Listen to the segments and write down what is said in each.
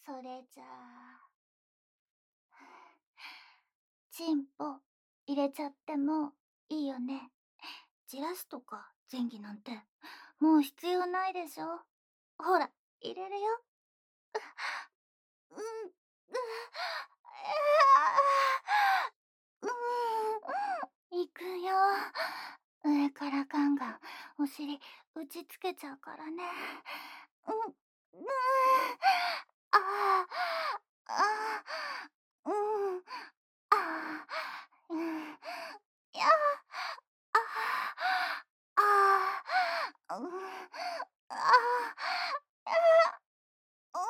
それじゃあ、チンポ入れちゃってもいいよね。じらすとか前儀なんてもう必要ないでしょ。ほら、入れるよ。うん、う、いくよ。上からガンガンお尻打ちつけちゃうからね。うん、うん、ああ、ああ、うん、ああ、うん、やあ、ああ、うん、ああ、うん、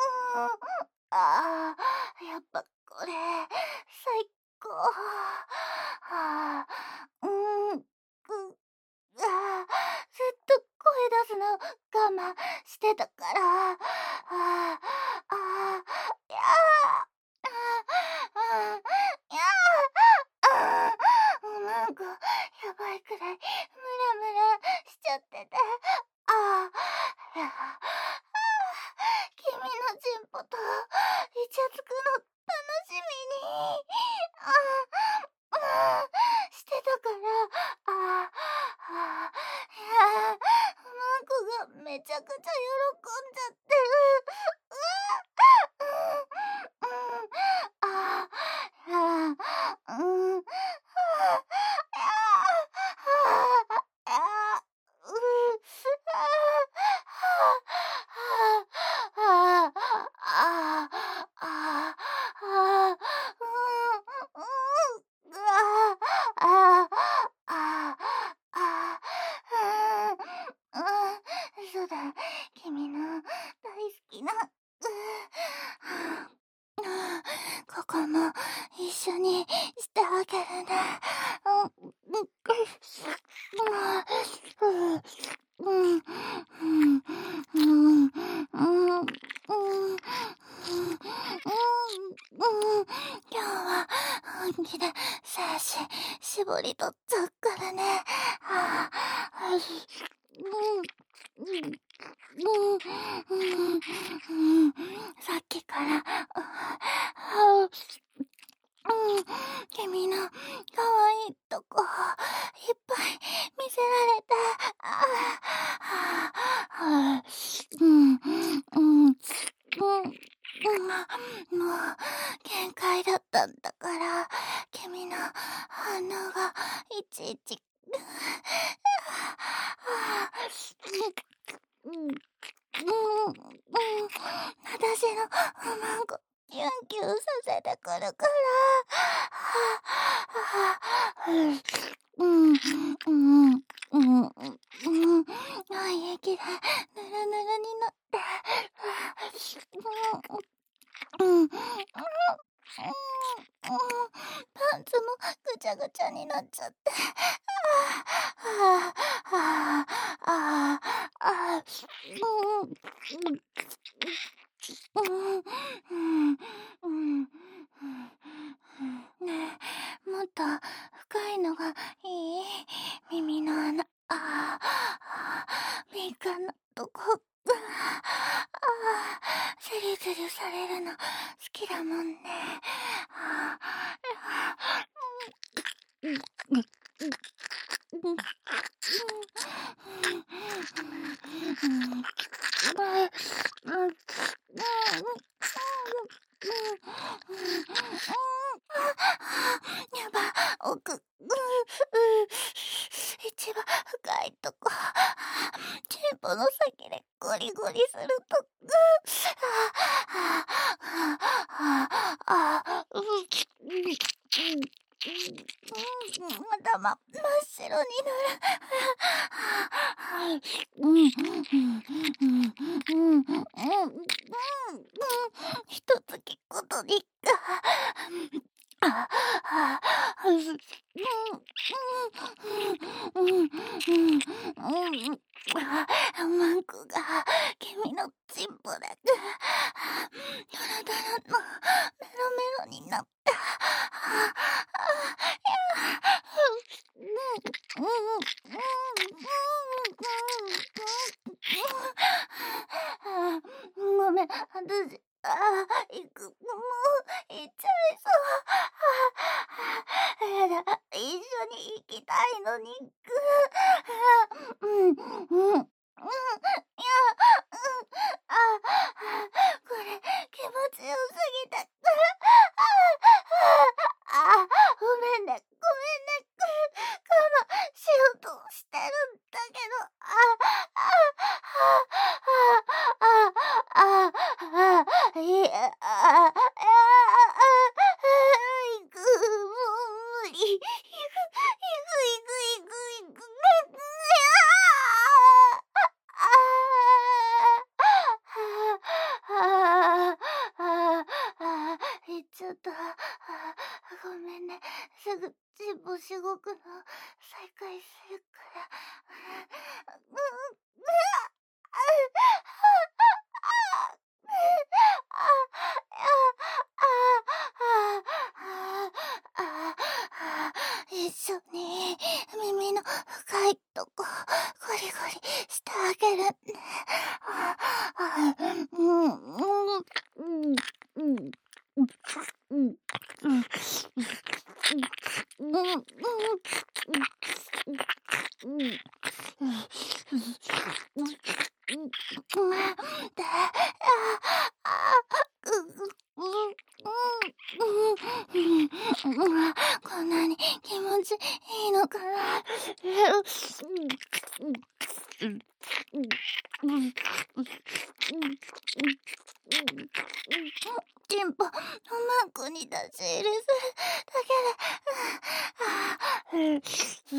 ああ、やっぱこれ、最高。はあ、うん、ずっと声出すの我慢してたから。ああ、ああ、やあ、ああ、やあ、なんか、やばいくらい、ムラムラしちゃってて。ああ、やあ、君のチンポとイチャつくの楽しみに、してたから。いや、マンコがめちゃくちゃ喜んじゃってる。いや、そうだ、君の大好きな、ここも一緒にしてあげるね。今日は本気で精子絞り取っちゃうからね。さっきから、君の可愛いとこいっぱい見せられて、もう限界だったんだから、君の反応がいちいち、私のマンコキュンキュンさせてくるから。液でぬるぬるになって、パンツもぐちゃぐちゃになっちゃって。ねえ、もっと深いのがいい？耳の穴、敏感なとこ、スリスリされるの好きだもんね。やば、奥、一番深いとこ、チンポの先でゴリゴリするとこ、頭真っ白になる。ひとつきことにマンコが君のチンポだけドロドロのメロメロになった。ごめん、私もう、行っちゃいそう。やだ、一緒に行きたいのに。うん、うん、うん、いや、うん、これ、気持ちよすぎて。ごめんね、ごめんね。我慢しようとしてるんだけど。いや、行く、もう無理。行く、行く。行っちゃった。ごめんね。すぐチンポしごくの再開するから。一緒に耳の深いとこゴリゴリしてあげるね。で、こんなに気持ちいいのかな。チンポ、うまくに出し入れするだけで、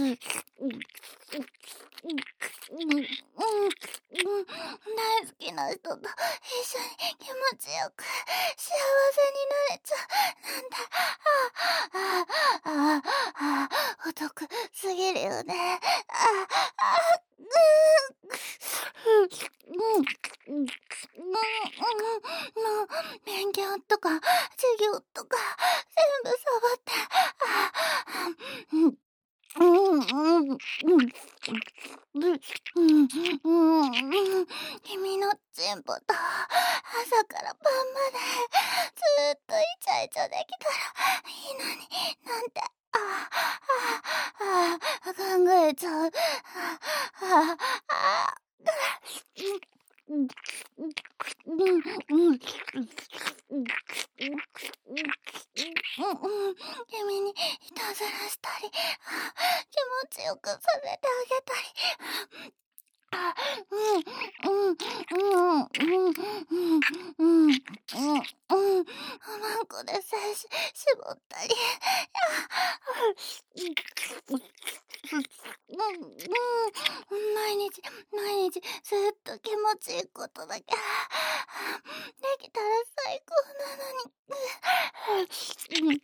大好きな人と一緒に気持ちよく幸せになれちゃうなんて、お得すぎるよね。もう、勉強とか、授業とか、全部サボって、君のチンポと朝から晩までずっとイチャイチャできたらいいのになんて、考えちゃう。君にいたずらしたり、気持ちよくさせてあげたり。おまんこで精子絞ったり。毎日ずっと気持ちいいことだけできたら最高なのに。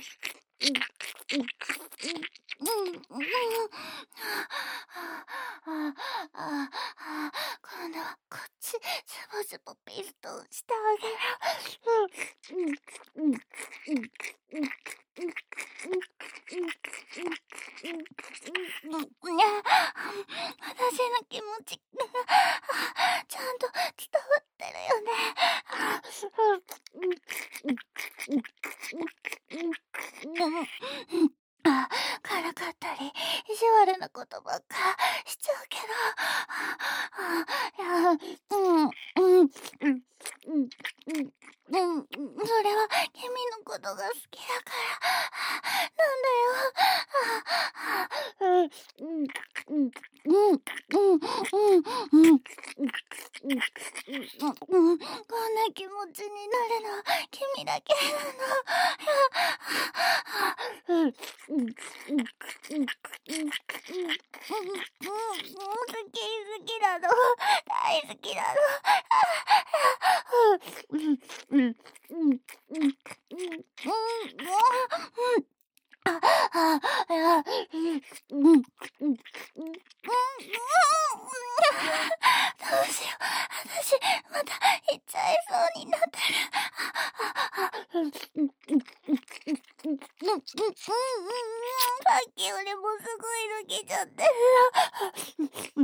今度はこっちズボズボピストンしてあげる。私の気持ちちゃんと伝わってるよね。からかったり意地悪なことばっかしちゃうけど、それは君のことが好きだからなんだよ。こんな気持ちになるのは君だけなの。好きなの。大好きなの。どうしよう。私、また行っちゃいそうになってる。さっきよりもすごい抜けちゃってる。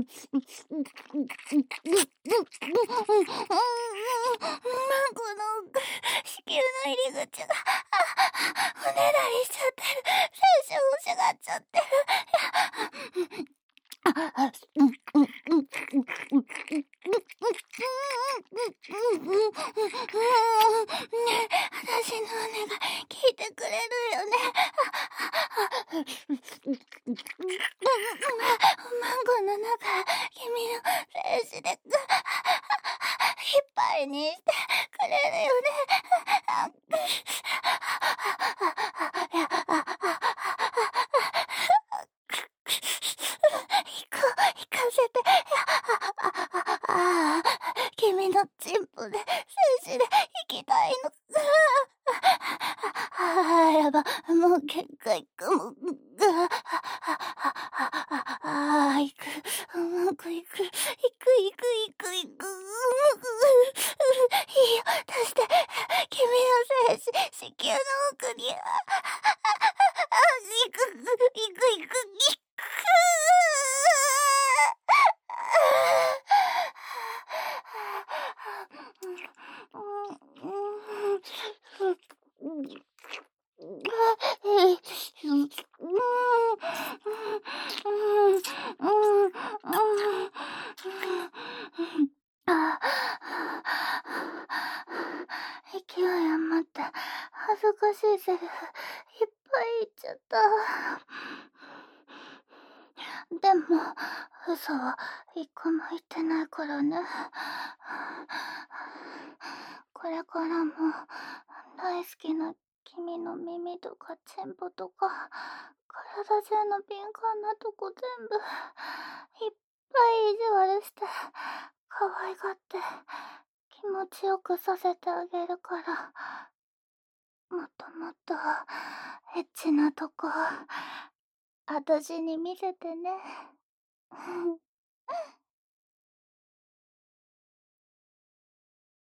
マンコの入り口が、おねだりしちゃってる。精子欲しがっちゃってる。私のお願い聞いてくれるよね。マンゴーの中、君の精子でいっぱいにしてくれるよね。行かせて。君のチンポで精子で行きたいの。やば、もう限界かも。行く。うまくいく。行く。いいよ、出して。君の精子、子宮の奥に。行く。勢い余って恥ずかしいセリフいっぱい言っちゃった。でも嘘は一個も言ってないからね。これからも大好きな君の耳とかチンポとか体中の敏感なとこ全部いっぱい意地悪して可愛がって気持ちよくさせてあげるから、もっともっとエッチなとこ私に見せてね。